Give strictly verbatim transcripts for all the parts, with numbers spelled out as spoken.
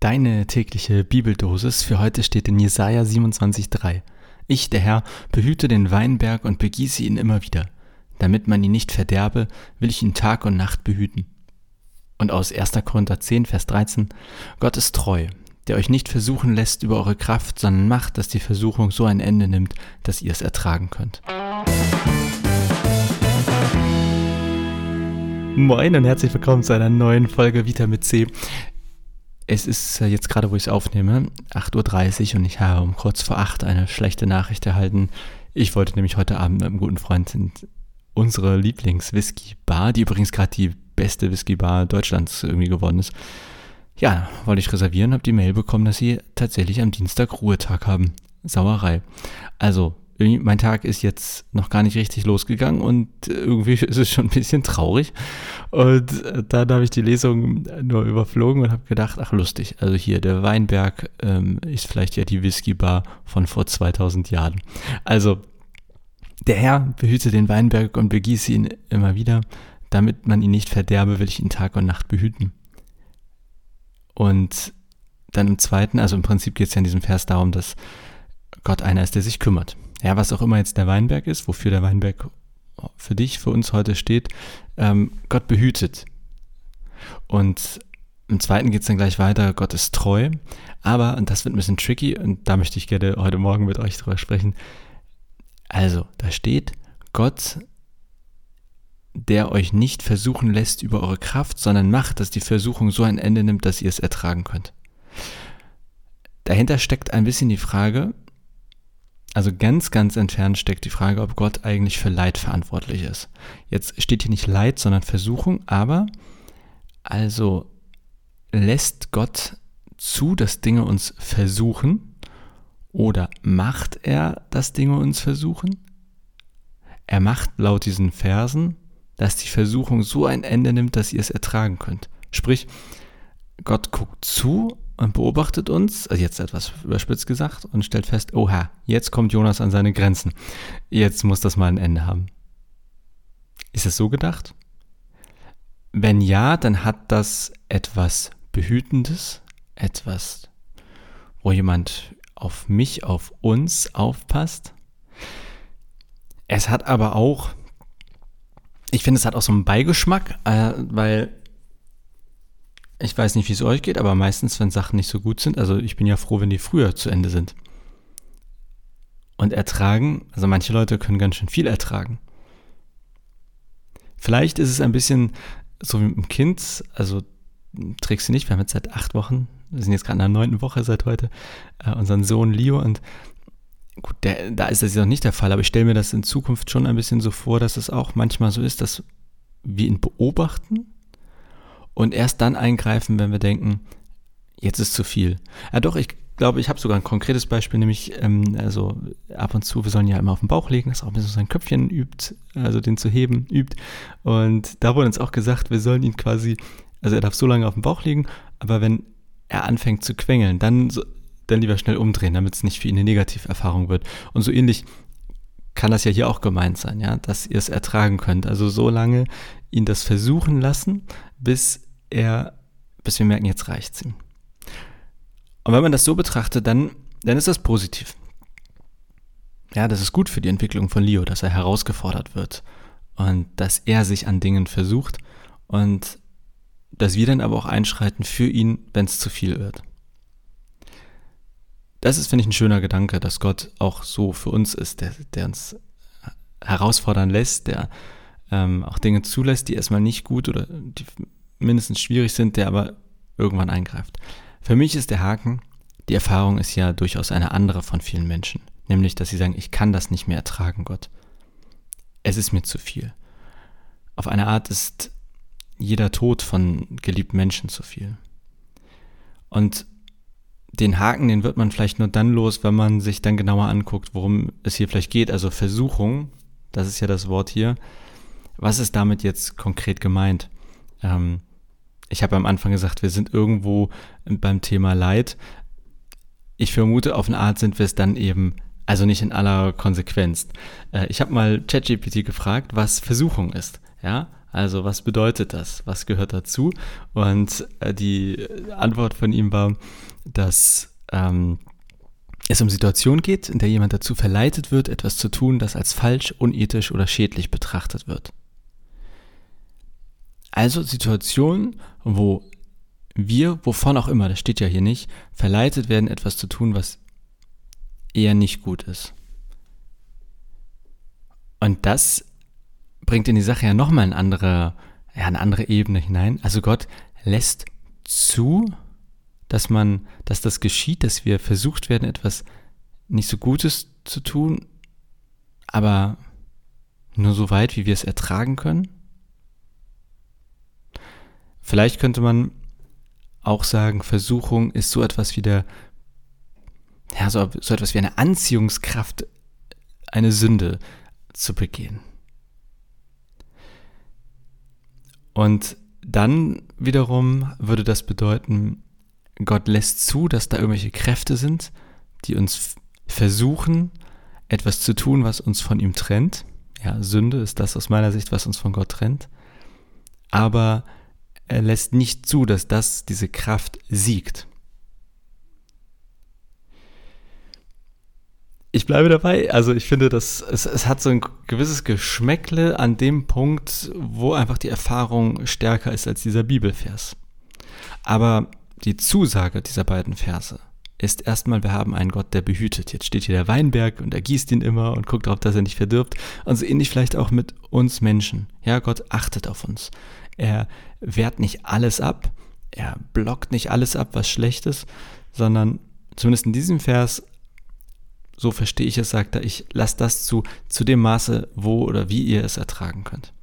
Deine tägliche Bibeldosis für heute steht in Jesaja siebenundzwanzig drei. Ich, der Herr, behüte den Weinberg und begieße ihn immer wieder. Damit man ihn nicht verderbe, will ich ihn Tag und Nacht behüten. Und aus erster Korinther zehn, Vers dreizehn. Gott ist treu, der euch nicht versuchen lässt über eure Kraft, sondern macht, dass die Versuchung so ein Ende nimmt, dass ihr es ertragen könnt. Moin und herzlich willkommen zu einer neuen Folge Vitamin C. Es ist jetzt gerade, wo ich es aufnehme, acht Uhr dreißig und ich habe um kurz vor acht eine schlechte Nachricht erhalten. Ich wollte nämlich heute Abend mit einem guten Freund in unsere Lieblings-Whisky-Bar, die übrigens gerade die beste Whisky-Bar Deutschlands irgendwie geworden ist. Ja, wollte ich reservieren, habe die Mail bekommen, dass sie tatsächlich am Dienstag Ruhetag haben. Sauerei. Also, mein Tag ist jetzt noch gar nicht richtig losgegangen und irgendwie ist es schon ein bisschen traurig. Und dann habe ich die Lesung nur überflogen und habe gedacht, ach lustig, also hier der Weinberg ähm, ist vielleicht ja die Whisky-Bar von vor zweitausend Jahren. Also der Herr behüte den Weinberg und begieße ihn immer wieder, damit man ihn nicht verderbe, will ich ihn Tag und Nacht behüten. Und dann im zweiten, also im Prinzip geht es ja in diesem Vers darum, dass Gott einer ist, der sich kümmert. Ja, was auch immer jetzt der Weinberg ist, wofür der Weinberg für dich, für uns heute steht, ähm, Gott behütet. Und im zweiten geht es dann gleich weiter, Gott ist treu, aber, und das wird ein bisschen tricky, und da möchte ich gerne heute Morgen mit euch drüber sprechen, also, da steht, Gott, der euch nicht versuchen lässt über eure Kraft, sondern macht, dass die Versuchung so ein Ende nimmt, dass ihr es ertragen könnt. Dahinter steckt ein bisschen die Frage, also ganz, ganz entfernt steckt die Frage, ob Gott eigentlich für Leid verantwortlich ist. Jetzt steht hier nicht Leid, sondern Versuchung, aber also lässt Gott zu, dass Dinge uns versuchen oder macht er, dass Dinge uns versuchen? Er macht laut diesen Versen, dass die Versuchung so ein Ende nimmt, dass ihr es ertragen könnt. Sprich, Gott guckt zu und beobachtet uns, also jetzt etwas überspitzt gesagt, und stellt fest, oha, jetzt kommt Jonas an seine Grenzen. Jetzt muss das mal ein Ende haben. Ist es so gedacht? Wenn ja, dann hat das etwas Behütendes, etwas, wo jemand auf mich, auf uns aufpasst. Es hat aber auch, ich finde, es hat auch so einen Beigeschmack, äh, weil ich weiß nicht, wie es euch geht, aber meistens, wenn Sachen nicht so gut sind, also ich bin ja froh, wenn die früher zu Ende sind. Und ertragen, also manche Leute können ganz schön viel ertragen. Vielleicht ist es ein bisschen so wie mit dem Kind, also trägst du nicht, wir haben jetzt seit acht Wochen, wir sind jetzt gerade in der neunten Woche seit heute, äh, unseren Sohn Leo, und gut, der, da ist das ja noch nicht der Fall, aber ich stelle mir das in Zukunft schon ein bisschen so vor, dass es auch manchmal so ist, dass wir ihn beobachten und erst dann eingreifen, wenn wir denken, jetzt ist zu viel. Ja doch, ich glaube, ich habe sogar ein konkretes Beispiel, nämlich ähm, also ab und zu, wir sollen ja immer auf den Bauch legen, dass er auch ein bisschen sein Köpfchen übt, also den zu heben übt. Und da wurde uns auch gesagt, wir sollen ihn quasi, also er darf so lange auf den Bauch liegen, aber wenn er anfängt zu quengeln, dann, so, dann lieber schnell umdrehen, damit es nicht für ihn eine Negativerfahrung wird. Und so ähnlich kann das ja hier auch gemeint sein, ja, dass ihr es ertragen könnt. Also so lange ihn das versuchen lassen, bis er, bis wir merken, jetzt reicht's ihm. Und wenn man das so betrachtet, dann, dann ist das positiv. Ja, das ist gut für die Entwicklung von Leo, dass er herausgefordert wird und dass er sich an Dingen versucht und dass wir dann aber auch einschreiten für ihn, wenn es zu viel wird. Das ist, finde ich, ein schöner Gedanke, dass Gott auch so für uns ist, der, der uns herausfordern lässt, der ähm, auch Dinge zulässt, die erstmal nicht gut oder die mindestens schwierig sind, der aber irgendwann eingreift. Für mich ist der Haken, die Erfahrung ist ja durchaus eine andere von vielen Menschen, nämlich, dass sie sagen, ich kann das nicht mehr ertragen, Gott. Es ist mir zu viel. Auf eine Art ist jeder Tod von geliebten Menschen zu viel. Und den Haken, den wird man vielleicht nur dann los, wenn man sich dann genauer anguckt, worum es hier vielleicht geht. Also Versuchung, das ist ja das Wort hier. Was ist damit jetzt konkret gemeint? Ähm, ich habe am Anfang gesagt, wir sind irgendwo beim Thema Leid. Ich vermute, auf eine Art sind wir es dann eben, also nicht in aller Konsequenz. Äh, ich habe mal ChatGPT gefragt, was Versuchung ist. Ja, Also was bedeutet das? Was gehört dazu? Und äh, die Antwort von ihm war, dass ähm, es um Situationen geht, in der jemand dazu verleitet wird, etwas zu tun, das als falsch, unethisch oder schädlich betrachtet wird. Also Situationen, wo wir, wovon auch immer, das steht ja hier nicht, verleitet werden, etwas zu tun, was eher nicht gut ist. Und das bringt in die Sache ja nochmal eine andere, ja, eine andere Ebene hinein. Also Gott lässt zu, dass man, dass das geschieht, dass wir versucht werden, etwas nicht so Gutes zu tun, aber nur so weit, wie wir es ertragen können. Vielleicht könnte man auch sagen, Versuchung ist so etwas wie der, ja, so, so etwas wie eine Anziehungskraft, eine Sünde zu begehen. Und dann wiederum würde das bedeuten, Gott lässt zu, dass da irgendwelche Kräfte sind, die uns versuchen, etwas zu tun, was uns von ihm trennt. Ja, Sünde ist das aus meiner Sicht, was uns von Gott trennt. Aber er lässt nicht zu, dass das, diese Kraft siegt. Ich bleibe dabei, also ich finde, dass es, es hat so ein gewisses Geschmäckle an dem Punkt, wo einfach die Erfahrung stärker ist als dieser Bibelvers. Aber die Zusage dieser beiden Verse ist erstmal, wir haben einen Gott, der behütet. Jetzt steht hier der Weinberg und er gießt ihn immer und guckt darauf, dass er nicht verdirbt. Und so ähnlich vielleicht auch mit uns Menschen. Ja, Gott achtet auf uns. Er wehrt nicht alles ab, er blockt nicht alles ab, was schlecht ist, sondern zumindest in diesem Vers, so verstehe ich es, sagt er, ich lasse das zu, zu dem Maße, wo oder wie ihr es ertragen könnt.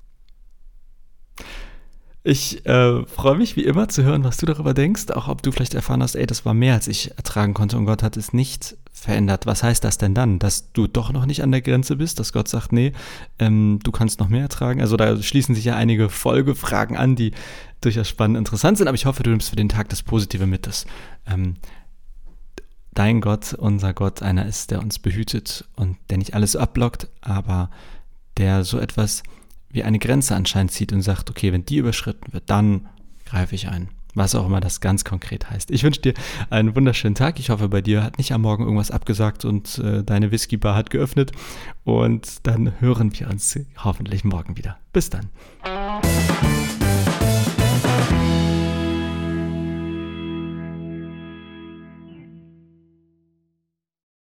Ich äh, freue mich wie immer zu hören, was du darüber denkst, auch ob du vielleicht erfahren hast, ey, das war mehr, als ich ertragen konnte und Gott hat es nicht verändert. Was heißt das denn dann? Dass du doch noch nicht an der Grenze bist, dass Gott sagt, nee, ähm, du kannst noch mehr ertragen? Also da schließen sich ja einige Folgefragen an, die durchaus spannend und interessant sind, aber ich hoffe, du nimmst für den Tag das Positive mit, dass ähm, dein Gott, unser Gott, einer ist, der uns behütet und der nicht alles abblockt, aber der so etwas wie eine Grenze anscheinend zieht und sagt, okay, wenn die überschritten wird, dann greife ich ein. Was auch immer das ganz konkret heißt. Ich wünsche dir einen wunderschönen Tag. Ich hoffe, bei dir hat nicht am Morgen irgendwas abgesagt und äh, deine Whisky-Bar hat geöffnet. Und dann hören wir uns hoffentlich morgen wieder. Bis dann.